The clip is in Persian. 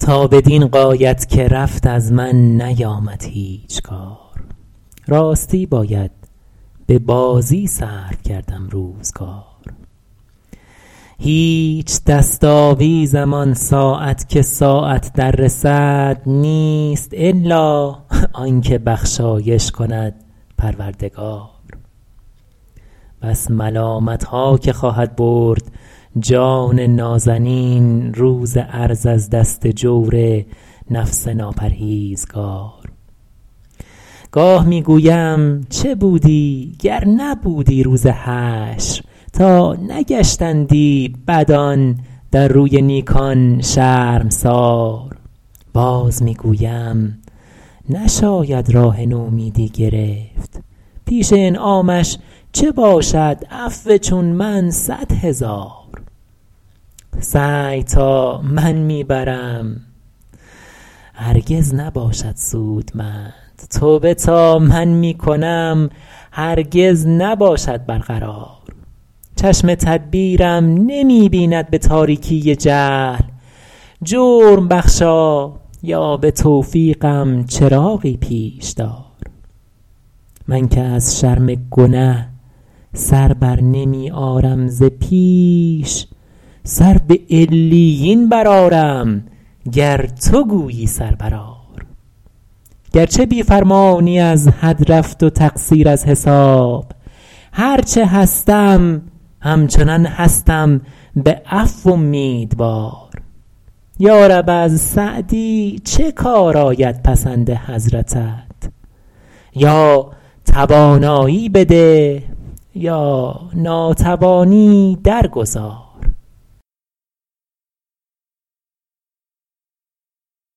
تا بدین غایت که رفت از من نیامد هیچ کار. راستی باید به بازی صرف کردم روزگار. هیچ دست آویزم آن ساعت که ساعت در رسد نیست الا آن که بخشایش کند پروردگار. بس ملامت ها که خواهد برد جان نازنین روز عرض از دست جور نفس ناپرهیزگار. گاه می گویم چه بودی گر نبودی روز حشر تا نگشتندی بدان در روی نیکان شرمسار. باز می گویم نشاید راه نومیدی گرفت پیش انعامش چه باشد عفو چون من 100,000. سعی تا من می برم هرگز نباشد سودمند، توبه تا من می کنم هرگز نباشد برقرار. چشم تدبیرم نمی بیند به تاریکی جهل، جرم بخشا یا به توفیقم چراغی پیش دار. من که از شرم گنه سر بر نمی آرم ز پیش، سر به علیین برآرم گر تو گویی سر برآر. گرچه بی فرمانی از حد رفت و تقصیر از حساب، هرچه هستم همچنان هستم به عفو امیدوار. یا رب از سعدی چه کار آید پسند حضرتت؟ یا توانایی بده یا ناتوانی درگذار.